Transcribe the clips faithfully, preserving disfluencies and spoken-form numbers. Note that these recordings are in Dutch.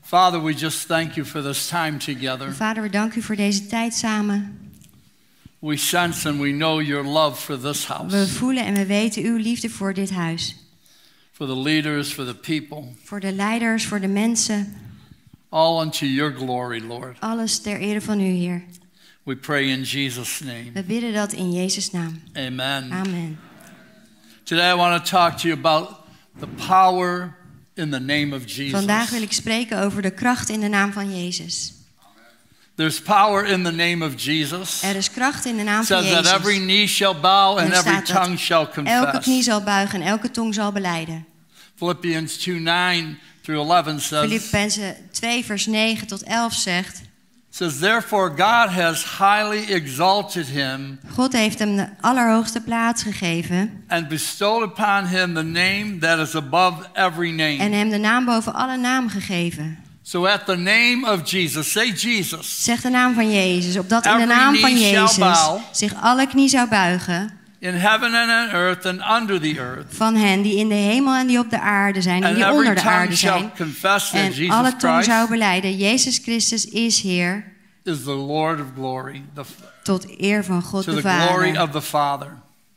Father, we just thank you for this time together. Vader, we danken u voor deze tijd samen. We sense and we know your love for this We house. voelen en we weten uw liefde voor dit huis. For the leaders, for the people. Voor de leiders, voor de mensen. All unto your glory, Lord. Alles ter ere van u, Heer. We pray in Jesus' name. We bidden dat in Jezus' naam. Amen. Amen. Today I want to talk to you about the power in the name of Jesus. Vandaag wil ik spreken over de kracht in de naam van Jezus. There's power in the name of Jesus. Er is kracht in de naam It van says that Jezus. every knee shall bow and Er every staat dat tongue shall elke knie confess. zal buigen en elke tong zal belijden. Philippians two nine through eleven says, Filippenzen twee vers negen tot elf zegt: says, therefore God has highly exalted him God heeft hem de allerhoogste plaats gegeven and bestowed upon him the name that is above every name. en hem de naam boven alle naam gegeven. So at the name of Jesus, say Jesus, Zeg de naam van Jezus, opdat in de Every naam van knee shall Jezus bow. zich alle knie zou buigen in heaven and on earth and under the earth. van hen die in de hemel en die op de aarde zijn en And die every onder de tongue aarde shall zijn. confess that En Jesus alle tong zou Christ belijden, Jezus Christus is Heer, is the Lord of glory, the, tot eer van God to de the glory Vader. of the Father.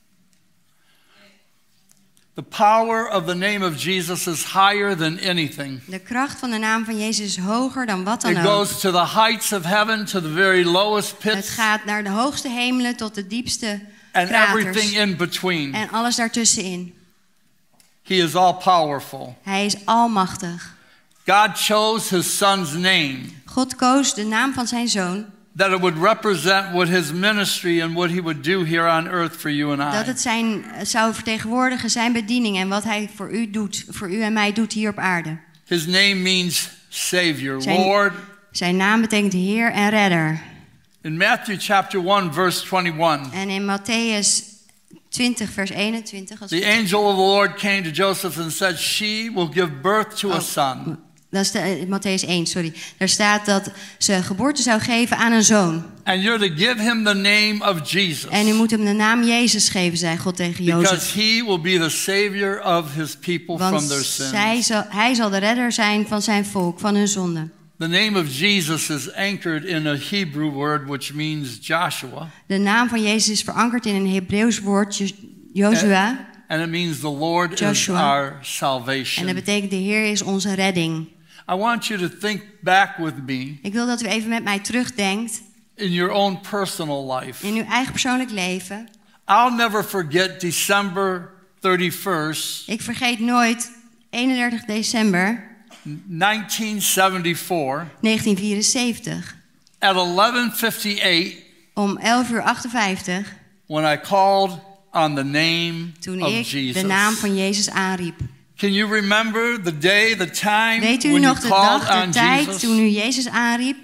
The power of the name of Jesus is higher than anything. De kracht van de naam van Jezus is hoger dan wat dan It ook. goes to the heights of heaven, to the very lowest Het pits, gaat naar de hoogste hemelen tot de diepste and everything kraters in between. en alles daartussenin. He is all powerful. Hij is almachtig. God chose his son's name God koos de naam van zijn zoon, that it would represent what his ministry and what he would do here on earth for you and dat I. het zijn, zou vertegenwoordigen zijn bediening en wat hij voor u doet, voor u en mij doet hier op aarde. His name means Savior, Zijn- Lord. Zijn naam betekent Heer en Redder. In Matthew chapter one, verse twenty-one, En in Matthäus twintig vers eenentwintig, als the angel of the Lord came to Joseph and said, she will give birth to a Oh. son. dat is de, Matthäus één, sorry. Daar staat dat ze geboorte zou geven aan een zoon. And you're to give him the name of Jesus. En u moet hem de naam Jezus geven, zei God tegen Jozef. Because he will be the savior of his people Want from their sins. zij zal, hij zal de redder zijn van zijn volk, van hun zonde. The name of Jesus is anchored in a Hebrew word which means Joshua. De naam van Jezus is verankerd in een Hebreeuws woord, Jo- Joshua. And it means the Lord Joshua. is our En dat salvation. betekent de Heer is onze redding. I want you to think back with me Ik wil dat u even met mij terugdenkt in your own personal life. in uw eigen persoonlijk leven. I'll never forget December thirty-first, Ik vergeet nooit eenendertig december nineteen seventy-four, negentien vierenzeventig. at eleven fifty-eight, Om elf uur achtenvijftig, when I called on the name toen of ik Jesus. de naam van Jezus aanriep. Can you remember the day, the time Weet u when you nog de called dag, de on tijd Jesus toen u Jezus aanriep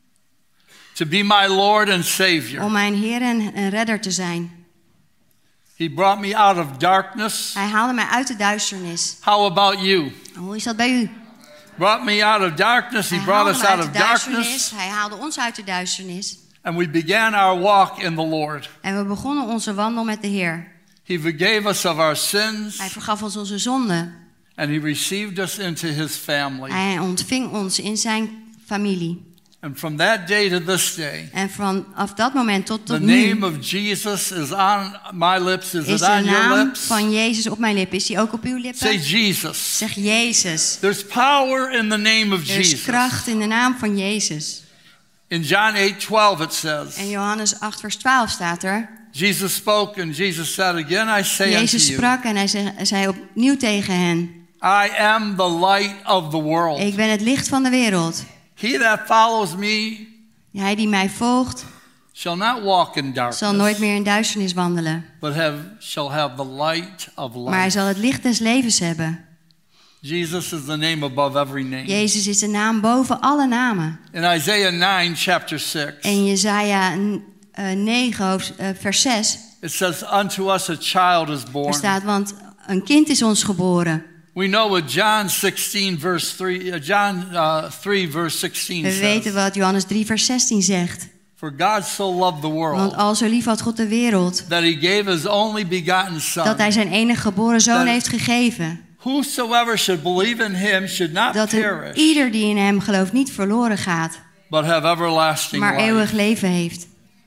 to be my Lord and Savior? om mijn Heer en en Redder te zijn? He brought me out of darkness. Hij haalde mij uit de duisternis. How about you? Hoe is dat bij u? Brought me out of darkness. He Hij brought haalde us mij out uit of de duisternis. darkness. Hij haalde ons uit de duisternis. And we began our walk in the Lord. En we begonnen onze wandel met de Heer. He forgave us of our sins. Hij vergaf ons onze zonden. And he received us into his family. Hij ontving ons in zijn familie. And from that day to this day, En vanaf dat moment tot, the tot nu name of Jesus is on my lips. Is is it de on your naam lips? van Jezus op mijn lippen. Is die ook op uw lippen? Say Jesus. Zeg Jezus. There's power in the name of Er is Jesus. kracht in de naam van Jezus. In John eight twelve it says, En Johannes acht vers twaalf staat er. Jesus spoke and Jesus said, again I say Jezus unto you, sprak en hij zei, zei opnieuw tegen hen. I am the light of the world. Ik ben het licht van de wereld. He that follows me Hij die mij volgt, shall not walk in darkness, zal nooit meer in duisternis wandelen. but have, shall have the light of Maar hij life. zal het licht des levens hebben. Jesus is the name above every name. Jezus is de naam boven alle namen. In Isaiah nine, chapter six, En Jesaja negen, hoofd- eh, vers zes, it says, unto us a child is er born. staat, want een kind is ons geboren. We know what John sixteen, verse three, uh, John uh, three, verse sixteen We says. weten wat Johannes drie, vers zestien zegt. For God so loved the Want world al zo lief had God de wereld, that he gave his only begotten son, dat hij zijn enige geboren zoon Dat- heeft gegeven. Whosoever should believe in him should not Dat perish, er ieder die in hem gelooft niet verloren gaat, but have everlasting maar life. eeuwig leven heeft.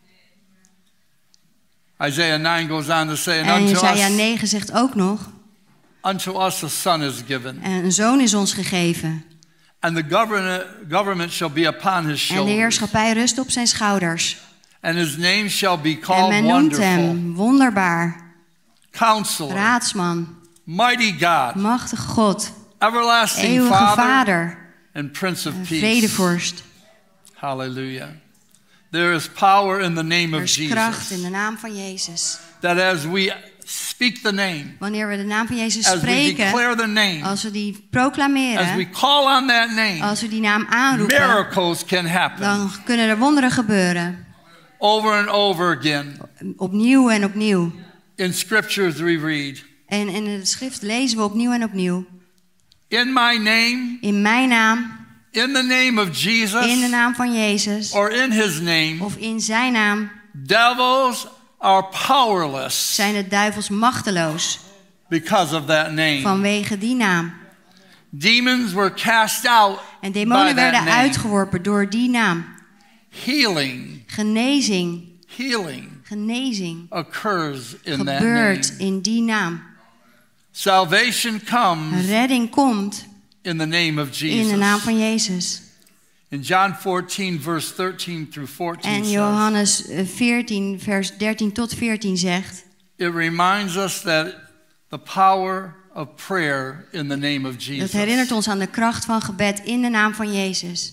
Isaiah nine goes on to say, and En unto Jesaja us, negen zegt ook nog, unto us a son is given, en een zoon is ons gegeven. and the government, government shall be upon his En de shoulders, heerschappij rust op zijn schouders. and his name shall be En called men noemt Wonderful, hem wonderbaar, Counselor, raadsman, Mighty God, machtig God, Everlasting eeuwige Father, Vader, and Prince of en Peace. vredevorst. Hallelujah. There is power in the name Er of is kracht in Jesus. de naam van Jezus. That as we speak the name, Wanneer we de naam van Jezus as we spreken, declare the name, als we die as we proclameren, call on that name, als we die naam aanroepen, miracles can happen dan kunnen er wonderen gebeuren. over and over again. Opnieuw en opnieuw. In scriptures we read, En in de schrift lezen we opnieuw en opnieuw. in my name, In mijn naam, in the name of in de Jesus, naam van Jezus, or in his name, of in zijn naam, devils are powerless zijn de duivels machteloos because of that name. vanwege die naam. Demons were cast out En by demonen that werden name. uitgeworpen door die naam. Healing, Genezing, healing genezing occurs in that name. gebeurt in die naam. Salvation comes Redding komt in the name of in de naam Jesus. van Jezus. In John fourteen, verse thirteen through fourteen En says, Johannes veertien, vers dertien tot veertien zegt, it reminds us that the power of prayer in the name of dat Jesus. herinnert ons aan de kracht van gebed in de naam van Jezus.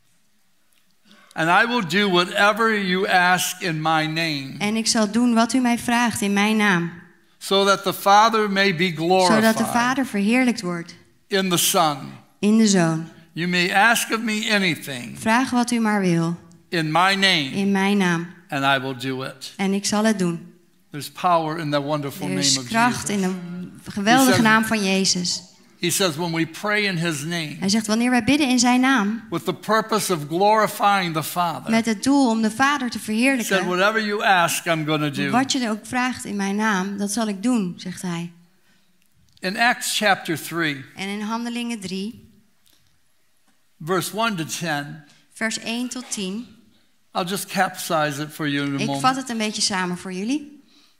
And I will do whatever you ask in my name, En ik zal doen wat u mij vraagt in mijn naam, so that the Father may be zodat de glorified Vader verheerlijkt wordt in the Son. in de Zoon. You may ask of me anything Vraag wat u maar wil in my name, in mijn naam and I will do it. en ik zal het doen. There's power in the wonderful Er name is of kracht Jesus. in de geweldige He says- naam van Jezus. He says when we pray in his name, Hij zegt, wanneer wij bidden in zijn naam, with the purpose of glorifying the Father, met het doel om de Vader te he said, verheerlijken, whatever you ask, I'm going to do. wat je ook vraagt in mijn naam, dat zal ik doen, zegt hij. In Acts chapter three, En in Handelingen drie, verse one to ten, vers één tot tien, I'll just capsize it for you in a ik vat moment. het een beetje samen voor jullie.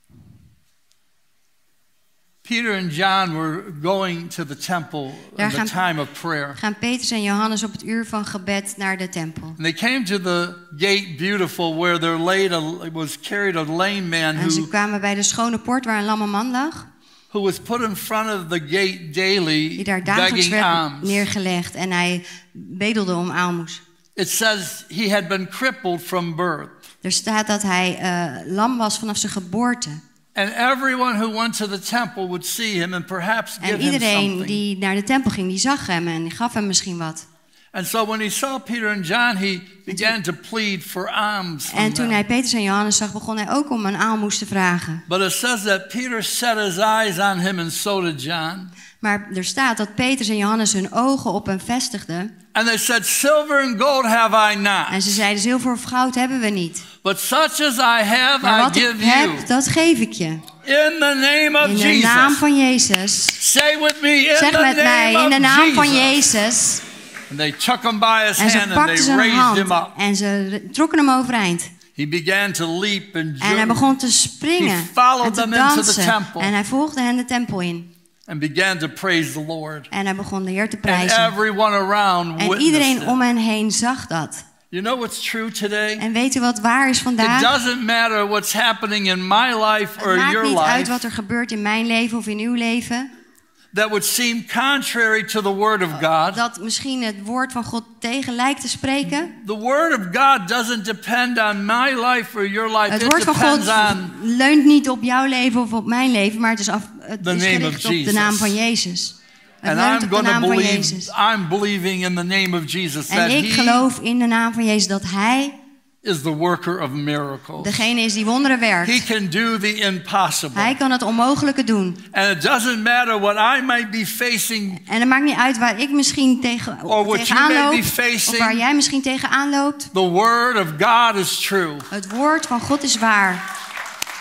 Peter and John were going to the temple Daar in the gaan- time of prayer. Gaan Petrus en Johannes op het uur van gebed naar de tempel. And they came to the gate beautiful where there laid a, was carried a lame man En ze who, kwamen bij de schone poort waar een lamme man lag, who was put in front of the gate daily die daar dagelijks begging werd alms. neergelegd en hij bedelde om aalmoes. It says he had been crippled from birth. Er staat dat hij uh, lam was vanaf zijn geboorte. And everyone who went to the temple would see him and perhaps give En him iedereen something. die naar de tempel ging, die zag hem en gaf hem misschien wat. And so when he saw Peter and John, he began to plead for alms from En toen them. hij Petrus en Johannes zag, begon hij ook om een aalmoes te vragen. But it says that Peter set his eyes on him and so did John. Maar er staat dat Petrus en Johannes hun ogen op hem vestigden. And they said, silver and gold have I not, En ze zeiden, zilver of goud hebben we niet. but such as I have Maar I wat ik give you. heb, dat geef ik je. In the name of In de Jesus. naam van Jezus. Say with me, in Zeg the met mij, name in de of naam van Jesus. Jezus. And they took him by his En ze hand and pakten they zijn raised hand him up. en ze trokken hem overeind. He began to leap and En hij jump begon te springen He followed en te them into the dansen. temple. En hij volgde hen de tempel in. and began to praise the Lord. En hij begon de Heer te And prijzen. everyone around En witnessed iedereen it. om hen heen zag dat. You know what's true today? En weet u wat waar is It vandaag? doesn't matter what's happening in my life Het or maakt your niet uit life wat er gebeurt in mijn leven of in uw leven. that would seem contrary to the Word of God. Dat misschien het woord van God tegen lijkt te spreken. The Word of God doesn't depend on my life or your life. Het It woord van God depends on leunt niet op jouw leven of op mijn leven, maar het is, af, het The is name gericht of op de Jesus. naam van Jezus. Het and leunt I'm op de going to naam van believe, Jezus. I'm believing in the name of Jesus En that ik He geloof in de naam van Jezus dat Hij is the worker of miracles. degene is die wonderen He werkt. can do the impossible. Hij kan het onmogelijke doen. And it doesn't matter what I might be facing En het maakt niet uit waar ik misschien tegen, or what you tegenaan may loop. be Of waar facing. jij misschien tegenaan loopt. The Word of God is true. Het woord van God is waar.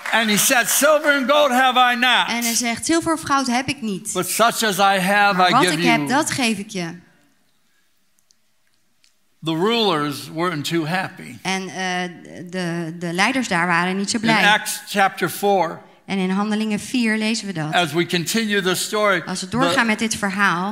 And he said, silver and gold have I not. En hij zegt, zilver of goud heb ik niet. But such as I have, Maar I wat give ik you. heb, dat geef ik je. The rulers weren't too happy. En uh, de, de leiders daar waren niet zo In blij. Acts chapter four, En in Handelingen vier lezen we dat. as we continue the story, Als we doorgaan the, met dit verhaal,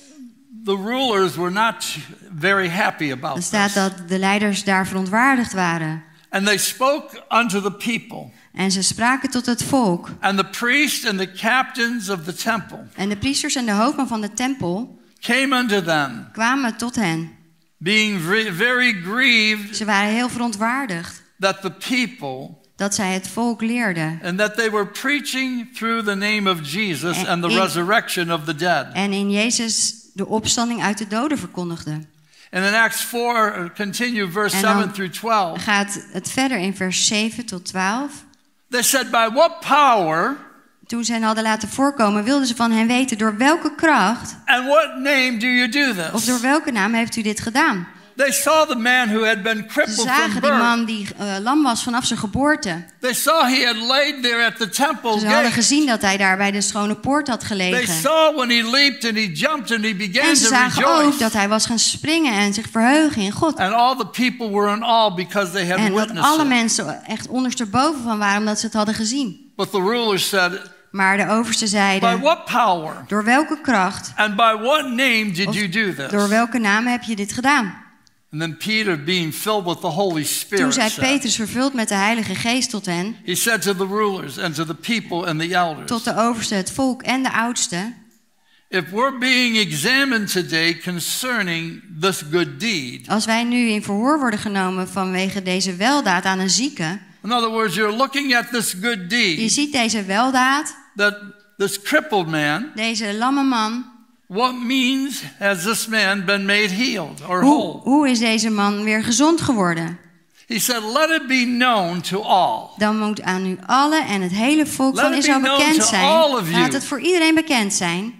the rulers were not very happy about dan staat this. dat de leiders daar verontwaardigd waren. And they spoke unto the people. En ze spraken tot het volk. And the priests and the captains of the temple En de priesters en de hoofdman van de tempel came unto them, kwamen tot hen. being ve- very grieved Ze waren heel verontwaardigd that the people dat zij het volk leerden. and that they were preaching through the name of Jesus En and the in- resurrection of the dead. En in Jezus de opstanding uit de doden verkondigden. And in Acts four, uh, continue verse En dan seven through twelve. gaat het verder in vers zeven tot twaalf. They said, by what power Toen ze hen hadden laten voorkomen, wilden ze van hen weten door welke kracht and what name do you do of this? door welke naam heeft u dit gedaan. They saw the man who had been Ze crippled from zagen die birth. man die uh, lam was vanaf zijn geboorte. They saw he had laid there at the temple Ze hadden gate. gezien dat hij daar bij de schone poort had They gelegen. saw when he leaped and he jumped and he began En ze to zagen ook rejoice. dat hij was gaan springen en zich verheugen in God. And all the people were in awe because they had En dat witnessed alle it. mensen echt ondersteboven van waren omdat ze het hadden gezien. But the rulers said, Maar de oversten by zeiden, what power door welke kracht and by what name did of you do this? door welke naam heb je dit gedaan? And then Peter, being filled with the Holy Toen Spirit, zei said, Petrus vervuld met de Heilige Geest tot hen, he said to the rulers and to the people and the elders, tot de oversten, het volk en de oudsten. if we're being examined today concerning this good deed, Als wij nu in verhoor worden genomen vanwege deze weldaad aan een zieke. in other words, you're looking at this good Je deed, ziet deze weldaad, that this crippled man, deze lamme man. what means has this man been made healed or Hoe, whole? hoe is deze man weer gezond geworden? He said, let it be known to all. Dan moet aan u allen en het hele volk Let van it be Israël known bekend to zijn. all of you. Laat het voor iedereen bekend zijn.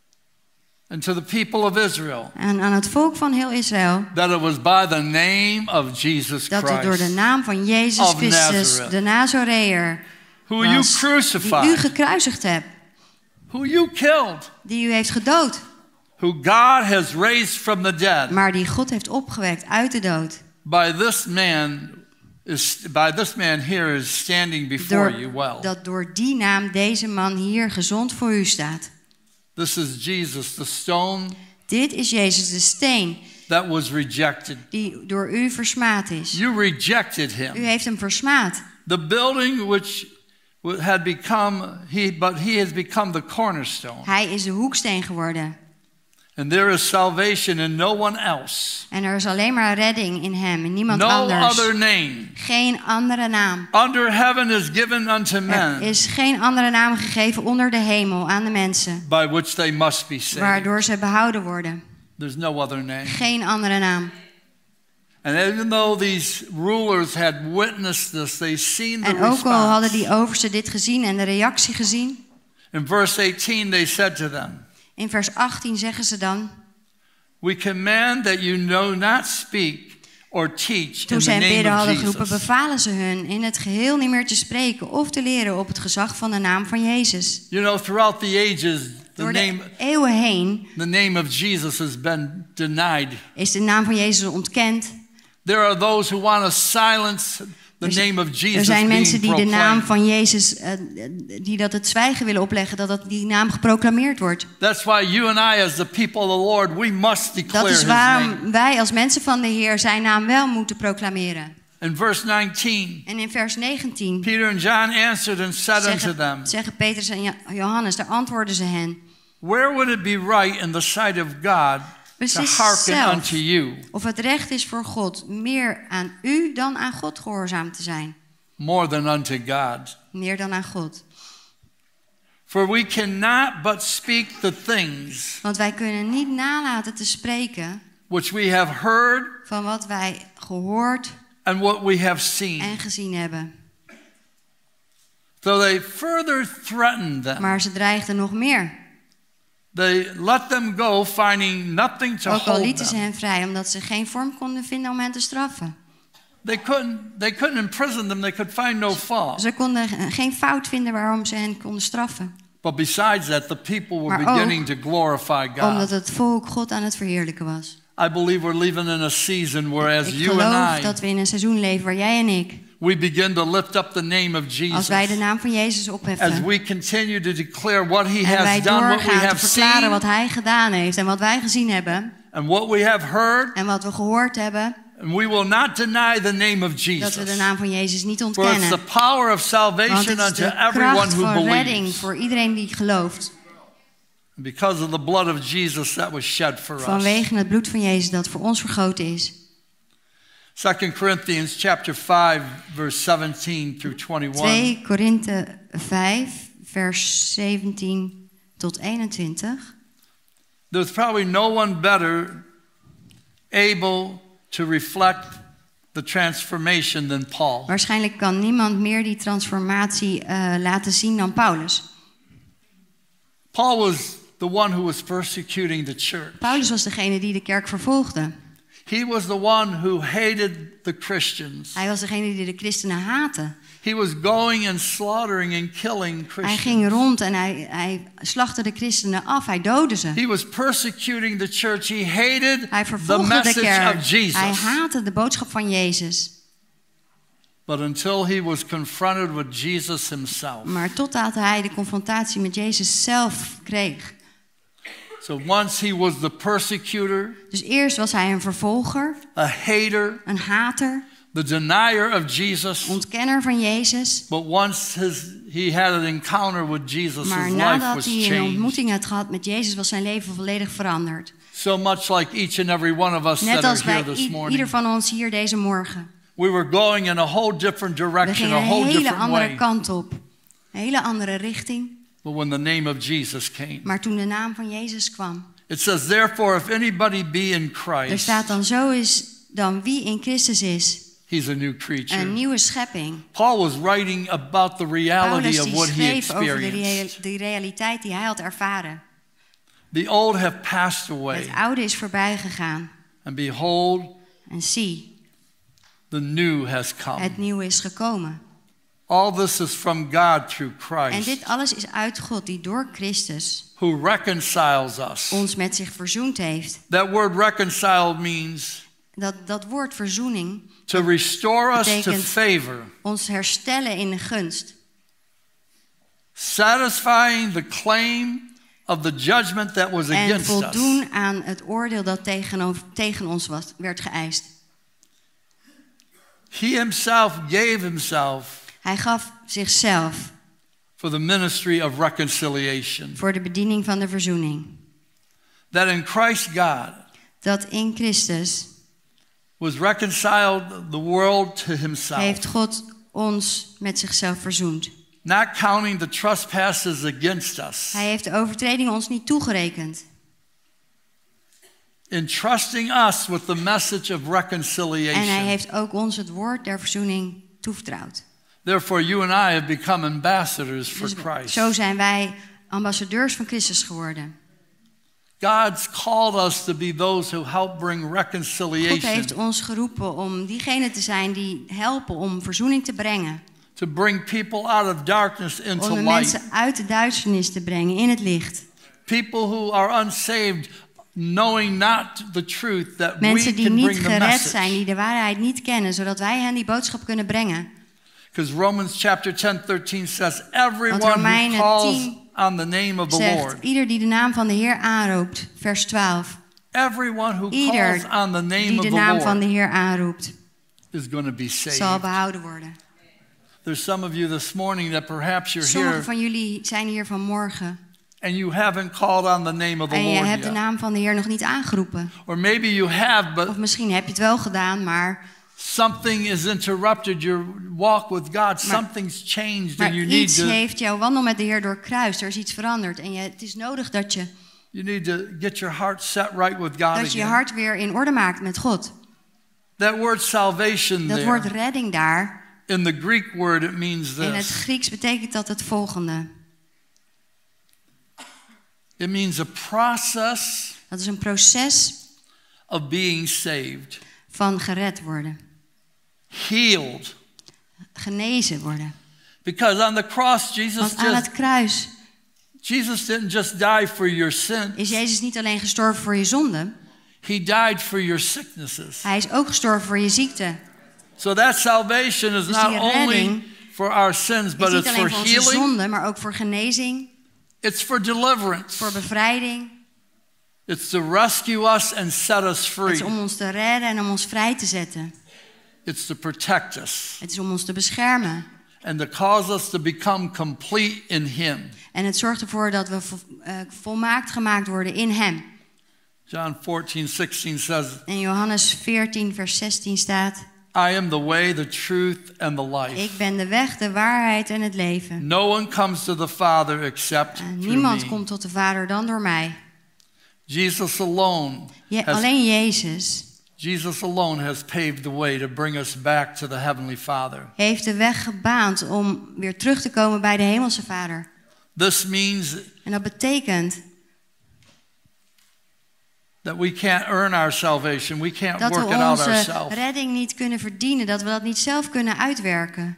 And to the people of Israel, En aan het volk van heel Israël. that it was by the name of Jesus Dat het door de Christ, naam van Jezus of Christus, Nazareth, de Nazoreër, who you was, die u crucified, gekruisigd hebt. who you killed, Die u heeft gedood. who God has raised from the dead. Maar die God heeft opgewekt uit de dood. By this man is by this man here is standing before Door, you well. dat door die naam deze man hier gezond voor u staat. This is Jesus, the stone Dit is Jezus de steen that was rejected. die door u versmaad is. You rejected U him. heeft hem versmaad. The building which had become he but he has become the cornerstone. Hij is de hoeksteen geworden. And there is salvation in no one else. En er is alleen maar redding in hem, in niemand No anders. other name Geen andere naam. under heaven is given unto Er men is geen andere naam gegeven onder de hemel aan de mensen, by which they must be saved. waardoor ze behouden worden. There's no other name. Geen andere naam. And even though these rulers had witnessed this, they seen the En ook al hadden response. die oversten dit gezien en de reactie gezien, In verse eighteen they said to them, in vers achttien zeggen ze dan, we command that you no not speak or teach toen in ze the hen name bidden of hadden geroepen, Jesus. bevalen ze hun in het geheel niet meer te spreken of te leren op het gezag van de naam van Jezus. You know, throughout the ages, the Door de name, eeuwen heen the name of Jesus has been denied. is de naam van Jezus ontkend. There are those who want to silence the Er z- name of Jesus Er zijn mensen being die de naam proclaimed. van Jezus, uh, die dat het zwijgen willen opleggen, dat dat die naam geproclameerd wordt. That's why you and I, as the people of the Lord, we must declare Dat is His name. waarom wij als mensen van de Heer zijn naam wel moeten proclameren. In verse nineteen, En in vers negentien Peter and John answered and said unto zeggen, them, zeggen Petrus en Jo- Johannes, daar antwoorden ze hen. where would it be right in the sight of God to Beslis hearken zelf unto you of het recht is voor God meer aan u dan aan God gehoorzaam te zijn. more than unto God? Meer dan aan God. For we cannot but speak the things Want wij kunnen niet nalaten te spreken which we have heard van wat wij gehoord and what we have seen. en gezien hebben. So they further threatened them. Maar ze dreigden nog meer. They let them go, finding nothing to Ook al hold lieten ze them. hen vrij, omdat ze geen vorm konden vinden om hen te straffen. They couldn't, they couldn't imprison them. They could find no fault. Ze konden geen fout vinden waarom ze hen konden straffen. But besides that, the people were Maar beginning to glorify God. Omdat het volk God aan het verheerlijken was. I believe we're living in a season where, as Ik you geloof and I, dat we in een seizoen leven waar jij en ik, we begin to lift up the name of Jesus. als wij de naam van Jezus As opheffen we continue to declare what He en wij has done, what we doorgaan te have verklaren seen, wat Hij gedaan heeft en wat wij gezien hebben and what we have heard, en wat we gehoord hebben, and we will not deny the name of dat Jesus. we de naam van Jezus niet For it's ontkennen. the power of Want salvation het is unto de everyone kracht who van redding believes. voor iedereen die gelooft. Because of the blood of Jesus that was shed for us. Vanwege het bloed van Jezus dat voor ons vergoten is. Second Corinthians chapter five, verse seventeen through twenty-one. twee Korinthe vijf, vers zeventien tot eenentwintig. There's probably no one better able to reflect the transformation than Paul. Waarschijnlijk kan niemand meer die transformatie uh, laten zien dan Paulus. Paul was the one who was persecuting the church. Paulus was degene die de kerk vervolgde. He was the one who hated the Christians. Hij was degene die de christenen haatte. He was going and slaughtering and killing Hij Christians. ging rond en hij, hij slachtte de christenen af. Hij doodde ze. He was persecuting the church. He hated Hij the vervolgde de message kerk. of Jesus. Hij haatte de boodschap van Jezus. But until he was confronted with Jesus himself. Maar totdat hij de confrontatie met Jezus zelf kreeg. So once he was the persecutor, Dus eerst was hij een vervolger, a hater, een hater, the denier of Jesus. ontkenner van Jezus. But once his, he had an encounter with Jesus, Maar his life nadat was hij een changed. ontmoeting had gehad met Jezus, was zijn leven volledig veranderd. So much like each and every one of us Net that als are here bij this i- morning. ieder van ons hier deze morgen. We were going in a whole different We direction, gingen a een whole hele different andere way. kant op. Een hele andere richting. But when the name of Jesus came. Maar toen de naam van Jezus kwam. It says, therefore, if anybody be in Er Christ, staat dan zo is dan wie in Christus is. he's a new creature. Een nieuwe schepping. Paul was writing about the reality Paulus of die what he schreef over de, experienced. rea- de realiteit die hij had ervaren. The old have passed away, Het oude is voorbij gegaan. and behold, En zie, the new has come. het nieuwe is gekomen. All this is from God through En Christ, dit alles is uit God die door Christus who reconciles us. ons met zich verzoend heeft. That word reconcile means Dat, dat woord verzoening, to restore us to betekent favor, ons herstellen in de gunst. satisfying the claim of the judgment that was En against us. voldoen aan het oordeel dat tegen, tegen ons was, werd geëist. He himself gave himself Hij gaf zichzelf for the ministry of reconciliation. voor de bediening van de verzoening. That in Christ God Dat in Christus was reconciled the world to himself, heeft God ons met zichzelf verzoend. not counting the trespasses against us, Hij heeft de overtredingen ons niet toegerekend. entrusting us with the message of En hij reconciliation. heeft ook ons het woord der verzoening toevertrouwd. Therefore, you and I have become ambassadors for Dus Christ. zo zijn wij ambassadeurs van Christus geworden. God's called us to be those who help bring God reconciliation, heeft ons geroepen om diegenen te zijn die helpen om verzoening te brengen. to bring people out of darkness into Om de light. mensen uit de duisternis te brengen in het licht. People who are unsaved, knowing not the truth, that we Mensen die can niet bring the gered zijn, message. die de waarheid niet kennen, zodat wij hen die boodschap kunnen brengen. Because Romans chapter ten, thirteen says, everyone Want who Romeinen calls tien on the name of the Zegt, Lord, ieder die de naam van de Heer aanroept, vers twaalf. everyone who Ieder calls on the name die of de the naam van de Lord Heer aanroept, is going to be saved. zal behouden worden. There's some of you this morning that perhaps you're Sommigen here van jullie zijn hier vanmorgen and you haven't called on the name of the en je Lord hebt de yet. naam van de Heer nog niet aangeroepen. Or maybe you have, but Of misschien heb je het wel gedaan, maar, something is interrupted your walk with God. Something's changed maar and you need iets to heeft jouw wandel met de Heer doorkruist. Er is iets veranderd en je, het is nodig dat je, you need to get your heart set right with God dat je je again. hart weer in orde maakt met God. That word salvation Dat there, woord redding daar, in the Greek word it means in het this. Grieks betekent dat het volgende. It means a process Dat is een proces of being saved. van gered worden. healed. Genezen worden. Because on the cross, Jesus Want aan just, het kruis Jesus didn't just die for your sin. is Jezus niet alleen gestorven voor je zonde. He died for your sicknesses. Hij is ook gestorven voor je ziekte. So that salvation is Dus not die only redding for our sins, but is niet it's alleen for voor onze healing. zonde, maar ook voor genezing, It's for deliverance. voor bevrijding. It's to rescue us and set us Het free. is om ons te redden en om ons vrij te zetten. It's to protect us Het is om ons te beschermen. and to cause us to become complete in Him. En het zorgt ervoor dat we vo- uh, volmaakt gemaakt worden in Hem. John fourteen sixteen says, In Johannes veertien vers zestien staat: I am the way, the truth, and the life. Ik ben de weg, de waarheid en het leven. No one comes to the Father except En through niemand me. komt tot de Vader dan door mij. Jesus alone Je, has, alleen Jezus Jesus alone has paved the way to bring us back to the Heavenly Father. heeft de weg gebaand om weer terug te komen bij de Hemelse Vader. This means En dat betekent that we can't earn our salvation. We can't dat we work it out onze ourselves. redding niet kunnen verdienen, dat we dat niet zelf kunnen uitwerken.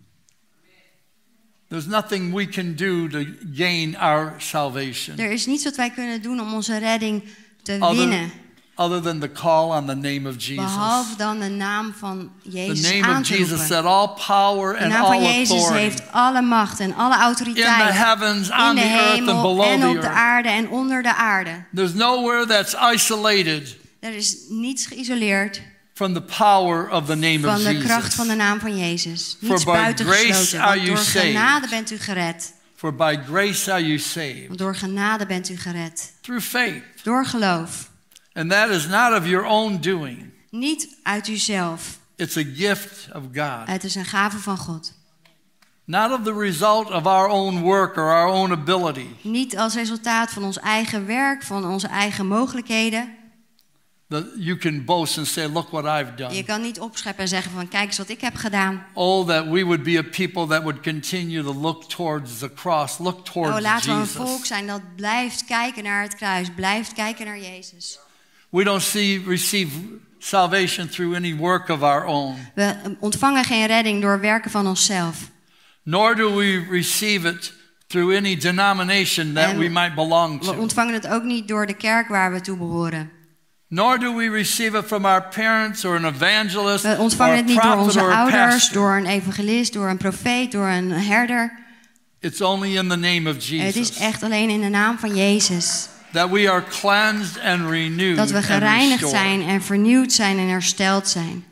There's nothing we can do to gain our salvation Er is niets wat wij kunnen doen om onze redding te other, winnen, other than the call on the name of Jesus. behalve dan de naam van The Jezus name aan of te Jesus roepen. said all power De and naam van all Jezus authority heeft alle macht en alle in the autoriteit heavens, on in de the earth, and hemel below en the op de earth. aarde en onder de aarde. There's nowhere that's isolated Er is niets geïsoleerd from the power of the name van of de kracht Jesus. van de naam van Jezus. For Niets by buitengesloten, grace are want you door saved. genade bent u gered. For by grace are you saved Want door genade bent u gered. through faith. Door geloof. And that is not of your own doing. Niet uit uzelf. It's a gift of God. Het is een gave van God. Not of the result of our own work or our own ability. Niet als resultaat van ons eigen werk, van onze eigen mogelijkheden. That you can boast and say, look what I've Je done. kan niet opscheppen en zeggen van kijk eens wat ik heb gedaan. Oh, that we would be a people that would continue to look towards the cross, look towards Oh, laten we een volk Jesus. zijn dat blijft kijken naar het kruis, blijft kijken naar Jezus. We don't see receive salvation through any work of our own. We ontvangen geen redding door werken van onszelf. Nor do we receive it through any denomination that En we might belong We to. ontvangen het ook niet door de kerk waar we toe behoren. Nor do we receive it from our parents or an evangelist We or ontvangen a het niet door prophet onze or a ouders, pastor. door een evangelist, door een profeet, door een herder. It's only in the name of Het is Jesus echt alleen in de naam van Jezus. that we are cleansed and renewed Dat we and gereinigd restored. zijn en vernieuwd zijn en hersteld zijn.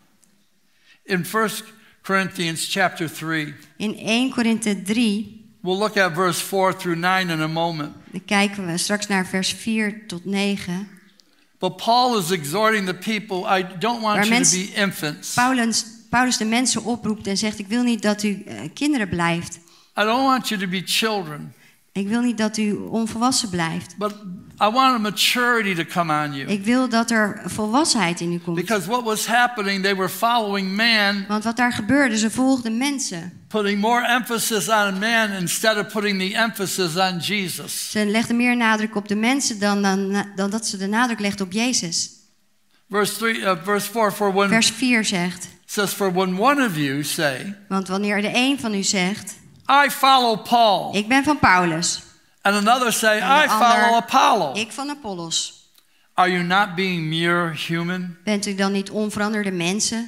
In First Corinthians chapter three, In eerste Korinthe drie, we'll look at verse four through nine in a moment. dan kijken we straks naar vers vier tot negen. But Paul is exhorting the people, I don't want Waar you to mens- be infants. Paulus, Paulus de mensen oproept en zegt: ik wil niet dat u uh, kinderen blijft. I don't want you to be children. Ik wil niet dat u onvolwassen blijft. But I want a maturity to come on you. Ik wil dat er volwassenheid in u komt. Because what was happening, they were following man, Want wat daar gebeurde, ze volgden mensen. putting more emphasis on man instead of putting the emphasis on Jesus. Ze legden meer nadruk op de mensen dan, dan, dan dat ze de nadruk legden op Jezus. Verse three, uh, verse four, for when Vers vier zegt: says, for when one of you say, want wanneer de een van u zegt: I follow Paul, ik ben van Paulus, and another say, En de I follow ander, Apollo, ik van Apollos, are you not being mere human? bent u dan niet onveranderde mensen?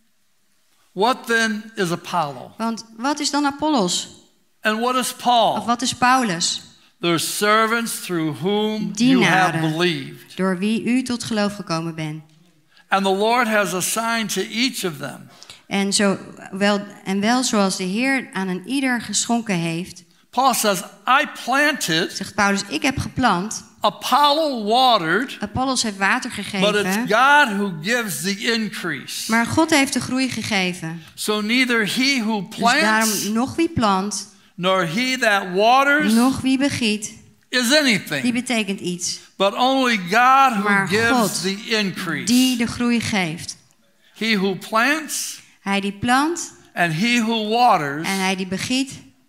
What then is Apollo? Want wat is dan Apollos? And what is Of Paul? wat is Paulus? They're servants through whom you have Dienaren, believed. door wie u tot geloof gekomen bent. And the Lord has assigned to each of them En, zo, wel, en wel zoals de Heer aan een ieder geschonken heeft, Paul says, I planted, zegt Paulus: ik heb geplant, Apollo watered, Apollos heeft water but it's gegeven, God who gives the increase. maar God heeft de groei gegeven. So neither he who Dus daarom plants nog wie plant, nor he that waters nog wie begiet, is die anything, betekent iets. but only God who Maar gives God, the increase. die de groei geeft. He who plants Hij die plant and he who waters, en hij die begiet,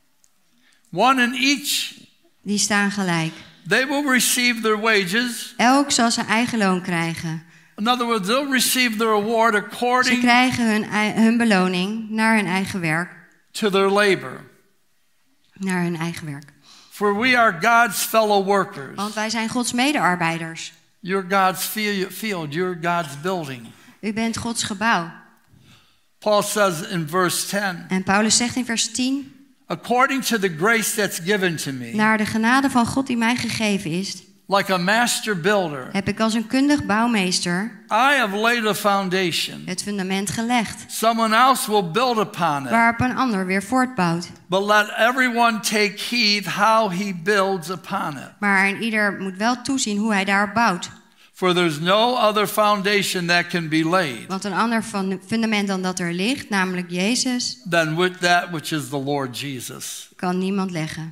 one and each, die staan gelijk. they will receive their wages Elk zal zijn eigen loon krijgen. In other words, they'll receive their award Ze according krijgen hun, ei- hun beloning naar hun eigen werk. to their labor. Naar hun eigen werk. For we are God's fellow workers. Want wij zijn Gods medearbeiders. You're God's fie- field. You're God's building. U bent Gods gebouw. Paul says in verse ten, En Paulus zegt in vers tien. according to the grace that's given to me, Naar de genade van God die mij gegeven is, like a master builder, heb ik als een kundig bouwmeester I have laid a foundation. het fundament gelegd, Someone else will build upon it. waarop een ander weer voortbouwt. But let everyone take heed how he builds upon it. Maar een ieder moet wel toezien hoe hij daarop bouwt. For there's no other foundation that can be laid Want een ander van- fundament dan dat er ligt, namelijk Jezus, than with that which is the Lord Jesus. kan niemand leggen.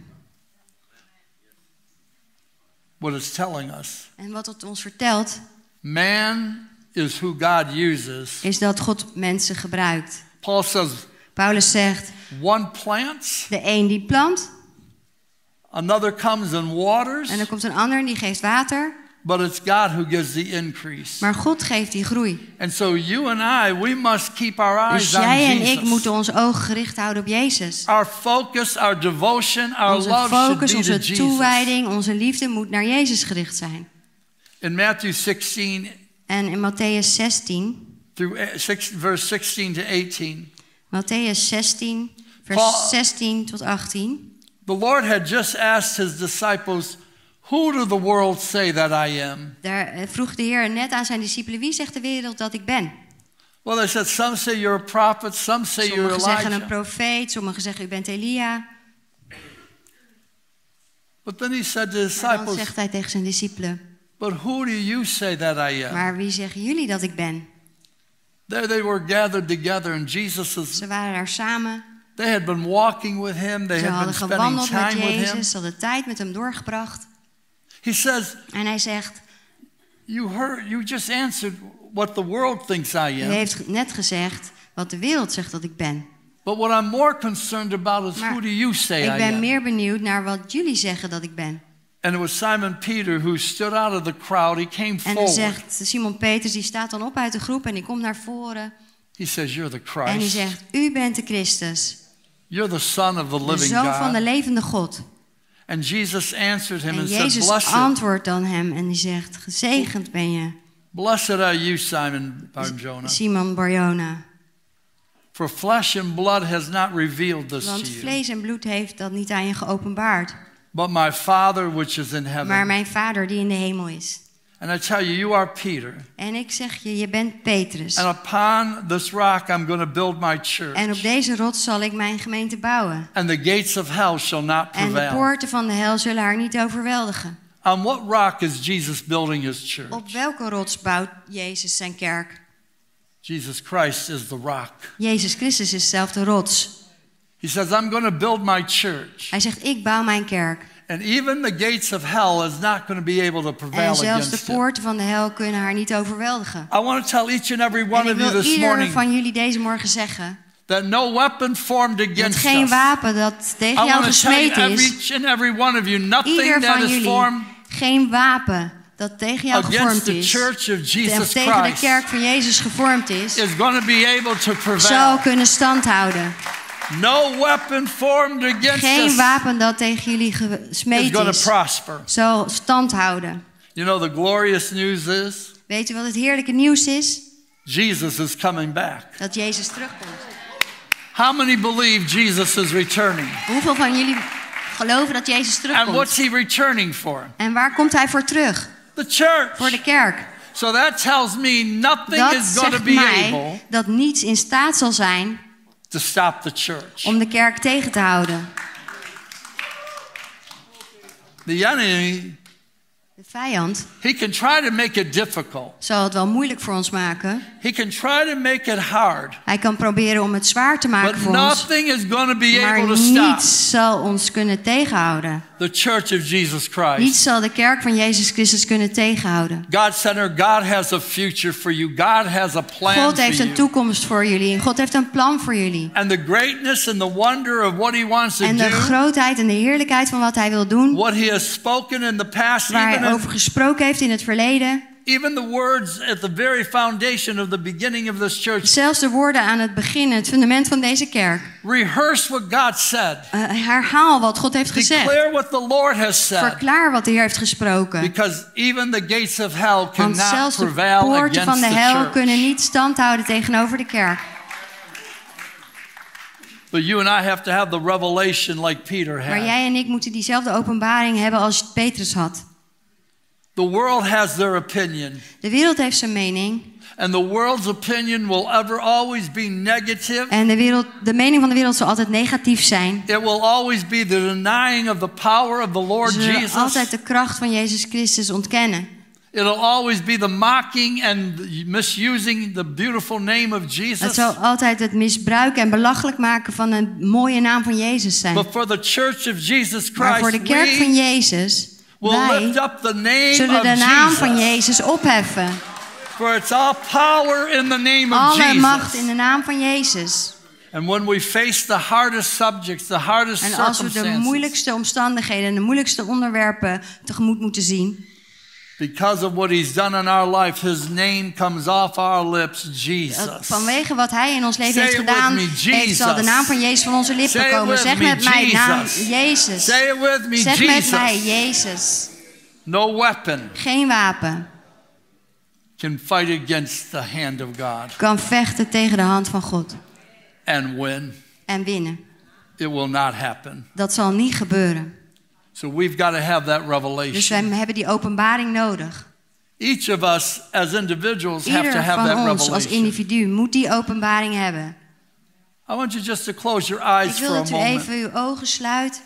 What it's telling us. En wat het ons vertelt, Man is who God uses. is dat God mensen gebruikt. Paul says Paulus zegt, one plants, de een die plant, another comes and waters, en er komt een ander en die geeft water. but it's God who gives the increase. Maar God geeft die groei. And so you and I, we must keep our eyes Dus on jij en ik Jesus. moeten ons ogen gericht houden op Jezus. Our focus, our devotion, our Onze love should focus, be onze to Jesus. toewijding, onze liefde moet naar Jezus gericht zijn. In Matthew sixteen, En in Matthäus zestien, through eh, six, verse sixteen to eighteen, Matthäus zestien, vers Paul- zestien tot achttien. the Lord had just asked his disciples, who do the world say that I am? Daar eh, vroeg de Heer net aan zijn discipelen, wie zegt de wereld dat ik ben? Well, they said, some say you're a prophet, some say you're Sommigen zeggen een Elijah. profeet, sommigen zeggen u bent Elia. But then he said to the En dan disciples, zegt hij tegen zijn discipelen, but who do you say that I am? maar wie zeggen jullie dat ik ben? There they were gathered together, and Jesus is, Ze waren daar samen, they had been walking with him, they ze had been hadden spending gewandeld met time with him. Jezus, ze hadden tijd met hem doorgebracht. He says, En hij zegt, you heard, you just answered what the world thinks I u am. heeft net gezegd wat de wereld zegt dat ik ben. But what I'm more concerned about is Maar who do you say ik I ben am? meer benieuwd naar wat jullie zeggen dat ik ben. And it was Simon Peter who stood out of the crowd. He came En dan forward. zegt Simon Peters, die staat dan op uit de groep en die komt naar voren. He says, you're the En die Christ. zegt, u bent de Christus, You're the Son of the de living Zoon van de God. levende God. And Jesus answered him En and said, Jezus blessed, antwoordt dan hem en die zegt, gezegend ben je, blessed are you, Simon Bar-Jonah. Simon Barjona. For flesh and blood has not revealed this Want to you, vlees en bloed heeft dat niet aan je geopenbaard. but my Father which is in heaven. Maar mijn Vader die in de hemel is. And I tell you, you are Peter. En ik zeg je, je bent Petrus. And upon this rock I'm going to build my church. En op deze rots zal ik mijn gemeente bouwen. And the gates of hell shall not En de prevail. poorten van de hel zullen haar niet overweldigen. On what rock is Jesus building his church? Op welke rots bouwt Jezus zijn kerk? Jesus Christ is the rock. Jezus Christus is zelf de rots. He says, I'm going to build my church. Hij zegt, ik bouw mijn kerk. And even the gates of hell is not going to be able to prevail En zelfs de against it. poorten van de hel kunnen haar niet overweldigen. I want to tell each and every En one ik of you wil this ieder morning van jullie deze morgen zeggen that no weapon formed dat against geen us. wapen dat tegen I jou want to tell you, gesmeed is, each and every one of you, nothing ieder that van is jullie, formed geen wapen dat tegen jou against gevormd the is, church of of Jesus tegen de Christ kerk van Jezus gevormd is, is going to be able to zal prevail. kunnen standhouden. No weapon formed against Geen us wapen dat tegen jullie is gesmeed going to is, prosper. zal standhouden. You know, the glorious news is Weet u wat het heerlijke nieuws is? Jesus is coming back. Dat Jezus terugkomt. How many believe Jesus is returning? Hoeveel van jullie geloven dat Jezus And terugkomt? what's he returning for? En waar komt hij voor terug? The church. Voor de kerk. So that tells me nothing Dat is going to zegt be mij able dat niets in staat zal zijn to stop the church. om de kerk tegen te houden. The enemy, De vijand he can try to make it difficult. zal het wel moeilijk voor ons maken. He can try to make it hard. Hij kan proberen om het zwaar te maken But voor ons. nothing is going to be Maar able to stop niets zal ons kunnen tegenhouden. the church of Jesus Christ. Niets zal de kerk van Jezus Christus kunnen tegenhouden. God Center, God has a future for you. God has a plan God for heeft een you. toekomst voor jullie. En God heeft een plan voor jullie. And the greatness and the wonder of what he wants to En de do, grootheid en de heerlijkheid van wat hij wil doen. what he has spoken in the past, Waar even hij in, over gesproken heeft in het verleden. even the words at the very foundation of the beginning of this church. Zelfs de woorden aan het begin, het fundament van deze kerk. Rehearse what God said. Uh, herhaal wat God heeft gezegd. Declare what the Lord has said. Verklaar wat de Heer heeft gesproken. Because even the gates of hell Want cannot zelfs de prevail poorten against van de the hel church. kunnen niet stand houden tegenover de kerk. But you and I have to have the revelation like Peter had. Maar jij en ik moeten diezelfde openbaring hebben als Petrus had. The world has their opinion. De wereld heeft zijn mening. And the world's opinion will ever always be negative. En de, wereld, de mening van de wereld zal altijd negatief zijn. It will always be the denying of the power of the Lord Ze zullen Jesus. altijd de kracht van Jezus Christus ontkennen. It'll always be the mocking and misusing the beautiful name of Jesus. Het zal altijd het misbruiken en belachelijk maken van een mooie naam van Jezus zijn. But for the church of Jesus Maar Christ, voor de kerk we van Jezus, will lift wij up the name zullen de of naam Jesus. van Jezus opheffen. For it's all power in the name of Alle Jesus. macht in de naam van Jezus. And when we face the hardest subjects, the hardest En als we de circumstances, moeilijkste omstandigheden en de moeilijkste onderwerpen tegemoet moeten zien, because of what he's done in our life, his name comes off our lips, Jesus. vanwege wat hij in ons leven Say heeft it gedaan, with me, heeft, zal de Jesus. naam van Jezus van onze lippen Say it komen. with Zeg me, met mij, naam Jesus. Jezus. Say it with me, Zeg Jesus. met mij, Jezus. No weapon Geen wapen can fight against the hand of God kan vechten tegen de hand van God and win. en winnen. It will not happen. Dat zal niet gebeuren. So we've got to have that Dus revelation. wij hebben die openbaring nodig. Each of us as individuals have to Ieder have van that ons als revelation. individu moet die openbaring hebben. I want you just to close your eyes Ik wil for a dat u moment. even uw ogen sluit.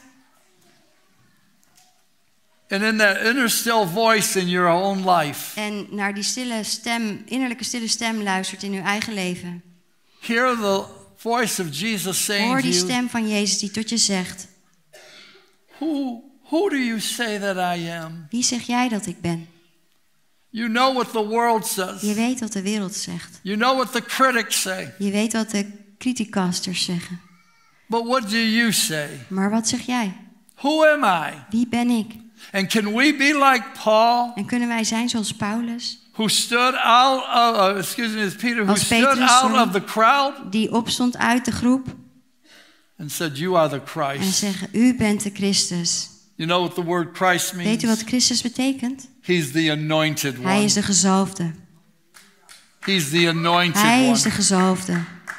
And in that inner still voice in your own life, En naar die stille stem, innerlijke stille stem luistert in uw eigen leven. hear the voice of Jesus saying Hoor to die you, stem van Jezus die tot je zegt. who, who do you say that I am? Wie zeg jij dat ik ben? You know what the world says. Je weet wat de wereld zegt. You know what the critics say. Je weet wat de criticasters zeggen. But what do you say? Maar wat zeg jij? Who am I? Wie ben ik? And can we be like Paul, En kunnen wij zijn zoals Paulus, who stood out of, uh, excuse me, it's Peter, who Als stood Petrus, out sorry. of the crowd die opstond uit de groep and said, you are the en Christ. zeggen, u bent de Christus. You know what the word Christ means? Weet u wat Christus betekent? He's the anointed Hij one. is de gezalfde. He's the anointed Hij one. is de gezalfde.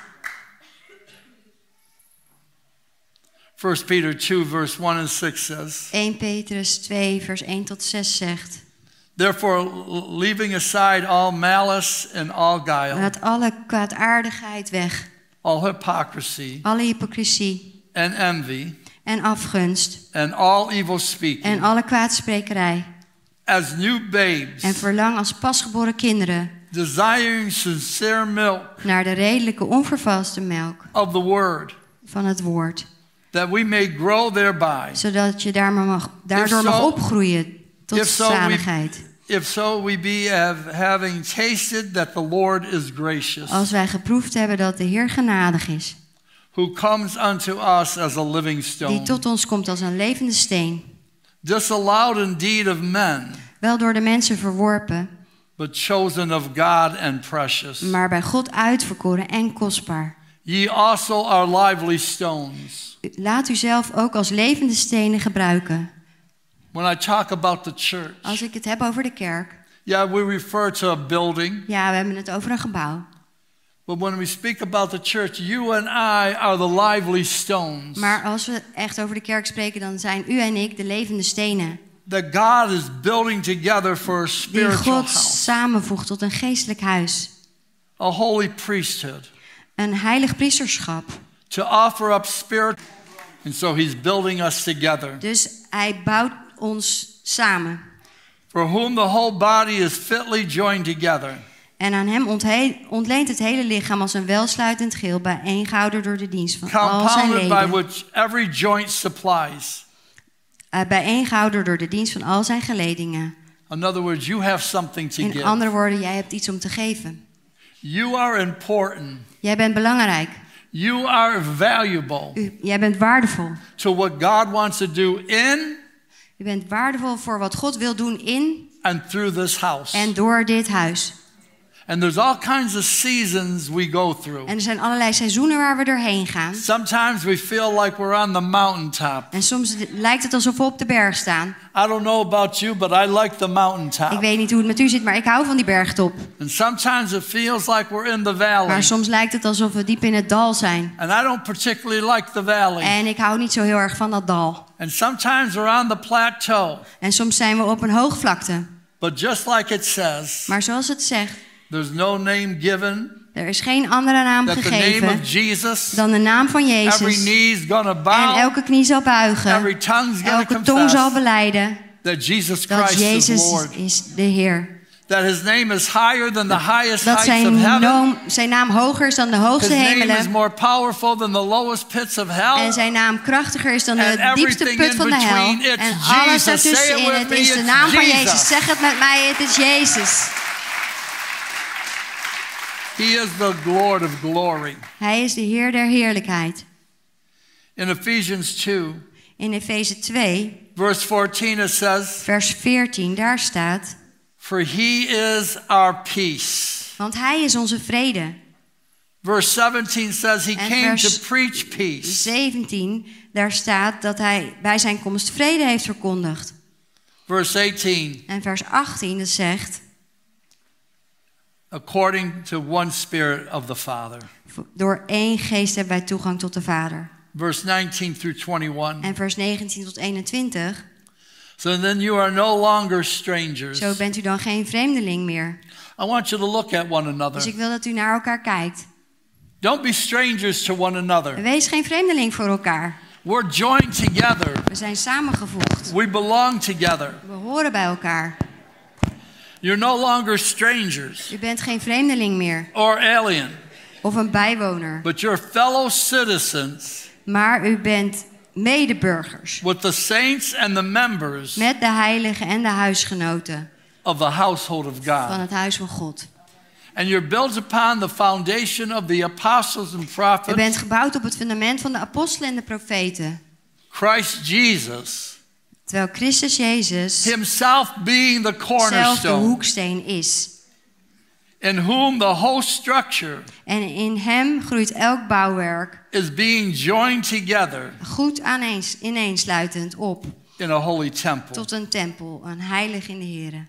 First Peter two verse one and six says, Eerste Petrus twee vers één tot zes zegt. therefore leaving aside all malice and all guile, Laat alle kwaadaardigheid weg, all hypocrisy alle hypocrisie and envy en afgunst and all evil speaking, en alle kwaadsprekerij. as new babes, En verlang als pasgeboren kinderen desiring sincere milk naar de redelijke onvervalste melk of the word, van het woord. that we may grow thereby. Zodat je daar maar mag, daardoor If so- mag opgroeien tot if so, we- zaligheid. If so, we be have, having tasted that the Lord is gracious, Als wij geproefd hebben dat de Heer genadig is. who comes unto us as a living Die stone, tot ons komt als een levende steen. disallowed indeed of men, Wel door de mensen verworpen, but chosen of God and precious. maar bij God uitverkoren en kostbaar. Ye also are lively stones. Laat u zelf ook als levende stenen gebruiken. When I talk about the church, Als ik het heb over de kerk. yeah, we refer to a building, Ja, we hebben het over een gebouw. but when we speak about the church, you and I are the lively stones Maar als we echt over de kerk spreken, dan zijn u en ik de levende stenen. that God is building together for a Die spiritual God house, samenvoegt tot een geestelijk huis. a holy priesthood, Een heilig priesterschap. to offer up spirit. And so he's building us together. Dus hij bouwt ons samen. For whom the whole body is fitly joined together. En aan hem ontheel, ontleent het hele lichaam als een welsluitend geheel, bijeengehouden door de dienst van al zijn Compounded by leden. which every joint supplies. Uh, bijeengehouden door de dienst van al zijn geledingen. In other words, you have something to In give. andere woorden, jij hebt iets om te geven. You are important. Jij bent belangrijk. You are valuable U, jij bent waardevol. to what God wants to do in U bent waardevol voor wat God wil doen in and through this house. En door dit huis. And there's all kinds of seasons we go through. En er zijn allerlei seizoenen waar we doorheen gaan. Sometimes we feel like we're on the mountaintop. En soms lijkt het alsof we op de berg staan. I don't know about you, but I like the mountaintop. Ik weet niet hoe het met u zit, maar ik hou van die bergtop. And sometimes it feels like we're in the valley. Maar soms lijkt het alsof we diep in het dal zijn. And I don't particularly like the valley. En ik hou niet zo heel erg van dat dal. And sometimes we're on the plateau. En soms zijn we op een hoogvlakte. But just like it says, maar zoals het zegt, there's no name given. Er is geen andere naam that gegeven the name of Jesus, dan de naam van Jezus. Every knee is gonna bow, en elke knie zal buigen. Every tongue's gonna elke tong zal beleiden that Jesus dat Christ Jezus is Lord. is de Heer. That his name is higher than the highest dat heights zijn, of heaven. noom, zijn naam hoger is dan de hoogste his hemelen. Name is more powerful than the lowest pits of hell. En zijn naam krachtiger is dan de diepste put van de hel. Between, en alles daartussenin, het is de naam van Jesus. Jezus. Zeg het met mij, het is Jezus. He is the Lord of glory. Hij is de Heer der heerlijkheid. In Ephesians two, in Efeze twee, verse fourteen it says, vers veertien, daar staat, for he is our peace. Want hij is onze vrede. Verse seventeen says he en came to preach peace. zeventien, daar staat dat hij bij zijn komst vrede heeft verkondigd. Verse eighteen. En vers achttien dat zegt, according to one spirit of the Father. Door één geest hebben wij toegang tot de Vader. Verse nineteen through twenty-one. En vers negentien tot eenentwintig. So then you are no longer strangers. Zo bent u dan geen vreemdeling meer. I want you to look at one another. Dus ik wil dat u naar elkaar kijkt. Don't be strangers to one another. Wees geen vreemdeling voor elkaar. We're joined together. We zijn samengevoegd. We belong together. We horen bij elkaar. You're no longer strangers. U bent geen vreemdeling meer. Or alien. Of een bijwoner. But you're fellow citizens. Maar u bent medeburgers. With the saints and the members. Met de heiligen en de huisgenoten. Of the household of God. Van het huis van God. And you're built upon the foundation of the apostles and prophets. U bent gebouwd op het fundament van de apostelen en de profeten. Christ Jesus. Terwijl Christus Jezus himself being the cornerstone. Zelf de hoeksteen is. In whom the whole structure. En in hem groeit elk bouwwerk. Is being joined together. Goed aaneens, ineensluitend op. In a holy temple. Tot een tempel, een heilig in de Here.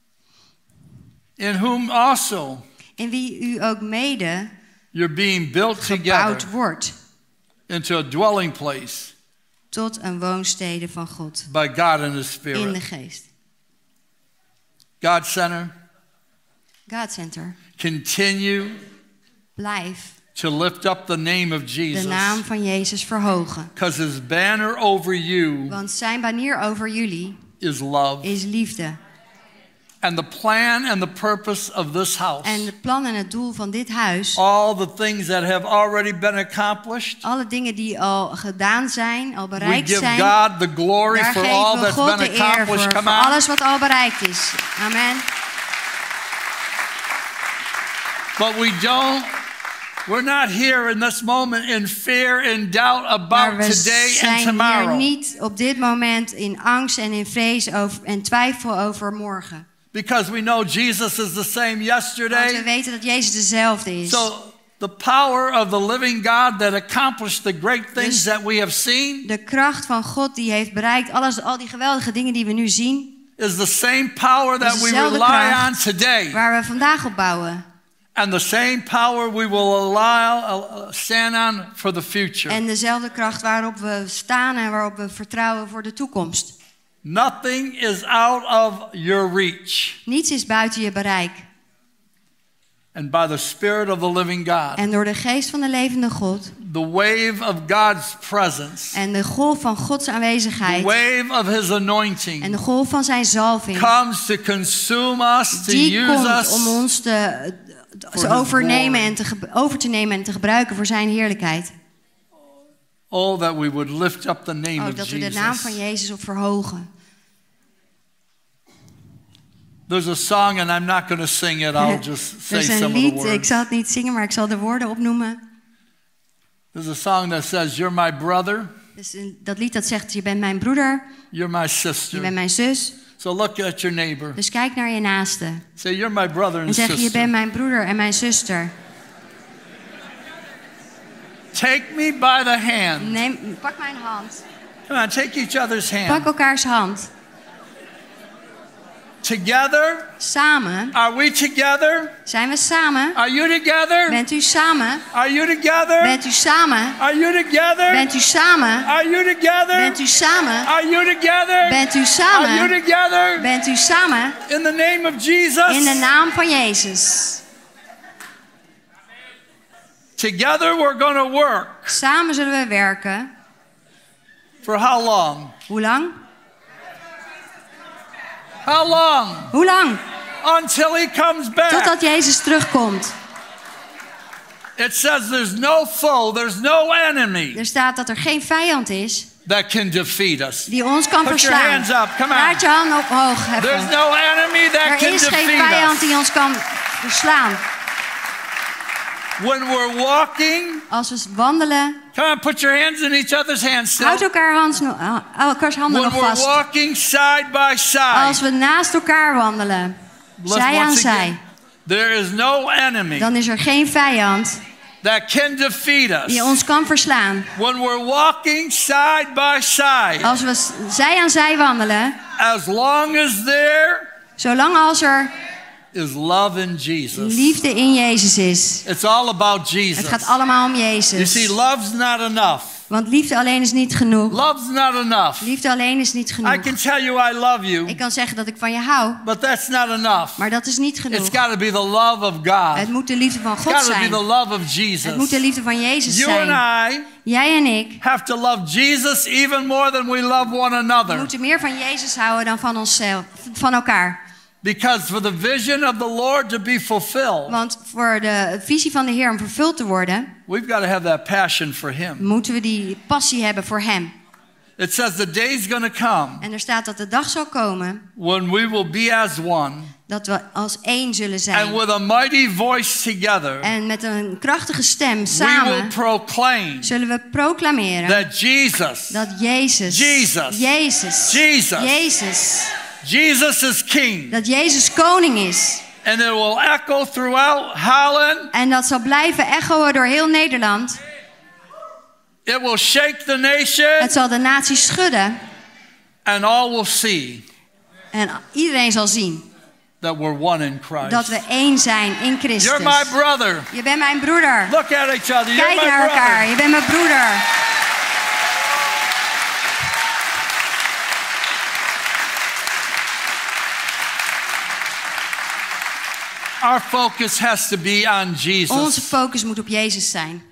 In whom also. In wie u ook mede. You're being built gebouwd together. wordt. Into a dwelling place. Tot een woonstede van God. By God in the Spirit. In de geest. God Center. God Center. Continue. Blijf. To lift up the name of Jesus. De naam van Jezus verhogen. Because his banner over you. Want zijn banier over jullie. Is love. Is liefde. And the plan and the purpose of this house. En het plan en het doel van dit huis. All the things that have already been accomplished. Alle dingen die al gedaan zijn, al bereikt we give zijn. God the glory daar for geven all we that's God been de eer accomplished. voor, Come voor on. alles wat al bereikt is. Amen. But we don't. We're not here in this moment in fear and doubt about today and tomorrow. Maar we zijn hier niet op dit moment in angst en in vrees over, en twijfel over morgen. Because we know Jesus is the same yesterday. Want we weten dat Jezus dezelfde is. So the power of the living God that accomplished the great things dus that we have seen. De kracht van God die heeft bereikt alles, al die geweldige dingen die we nu zien. Is the same power that we rely on today. Waar we vandaag op bouwen. And the same power we will allow, uh, stand on for the future. En dezelfde kracht waarop we staan en waarop we vertrouwen voor de toekomst. Nothing is out of your reach. Niets is buiten je bereik. And by the Spirit of the living God. En door de geest van de levende God. The wave of God's presence. En de golf van Gods aanwezigheid. The wave of his anointing. En de golf van zijn zalving. Comes to consume us, to die use komt us. om ons te, te overnemen en te, over te nemen en te gebruiken voor zijn heerlijkheid. Oh, that we would lift up the name oh, of dat Jesus. we de naam van Jezus op verhogen. There's a song and I'm not going to sing it. I'll just say some some lied, of the words. Ik zal het niet zingen, maar ik zal de woorden opnoemen. There's a song that says, "You're my brother." Dus dat lied dat zegt, je bent mijn broeder, You're my je sister. bent mijn zus. So look at your neighbor. Dus kijk naar je naaste. Say, you're my brother En and zeg je, je sister. bent mijn broeder en mijn zuster. Take me by the hand. Neem, pak mijn hand. Come on, take each other's Pak hand. elkaars hand. Together. Samen. Are we together? Zijn we samen? Are you together? Bent u samen? Are you together? Bent u samen? Are you together? Bent u samen? Are you together? Bent u samen? Are you together? Bent u Are you samen? together? Bent u samen? In the name of Jesus. In de naam van Jezus. Together we're going to work. Samen zullen we werken. For how long? Hoe lang? How long? Hoe lang? Until he comes back. Totdat Jezus terugkomt. It says there's no foe, there's no enemy Er staat dat er geen vijand is that can defeat us. die ons kan Put your verslaan. hands up, come on. Laat je handen omhoog There's heffen. no enemy that Er can is geen defeat vijand us. die ons kan verslaan. When we're walking, Als we wandelen, come on, put your hands in each other's hands still. houd elkaar hands, no- uh, elkaars handen When nog we're vast. walking side by Als side, we naast elkaar wandelen, let's zij aan once zij, again, there is no enemy dan is er geen vijand that can defeat die us. ons kan verslaan. When we're walking side by side, Als we s- zij aan zij wandelen, as long as there zolang als er is love in Jesus. liefde in Jezus is. It's all about Jesus. Het gaat allemaal om You Jezus. see, love's not enough. Want liefde alleen is niet genoeg. Love's not enough. Liefde alleen is niet I genoeg. can tell you I love you, Ik kan zeggen dat ik van je hou, but that's not enough. maar dat is niet It's genoeg. got to be the love of God. Het moet de liefde van It's God got to be zijn. the love of Het Jesus. moet de liefde van Jezus You zijn. and I Jij en ik have to love Jesus even more than we love one another. moeten meer van Jezus houden dan van onszelf, van elkaar. Because for the vision of the Lord to be fulfilled, Want voor de visie van de Heer om vervuld te worden, we've got to have that passion for Him. moeten we die passie hebben voor Hem. It says the day's going to come En er staat dat de dag zal komen when we will be as one, dat we als één zullen and zijn. with a mighty voice together, En met een krachtige stem we will samen proclaim zullen we proclameren that Jesus, dat Jezus, Jesus, Jezus, Jesus, Jezus, Jesus is King. dat Jezus koning is. And it will echo throughout Holland. En dat zal blijven echoen door heel Nederland. It will shake the nation, Het zal de natie schudden. and all will see En iedereen zal zien that we're one in Christ. dat we één zijn in Christus. You're my brother. Je bent mijn broeder. Look at each other. You're Kijk my naar elkaar. brother. Je bent mijn broeder. Our focus has to be on Jesus. Onze focus moet op Jezus zijn.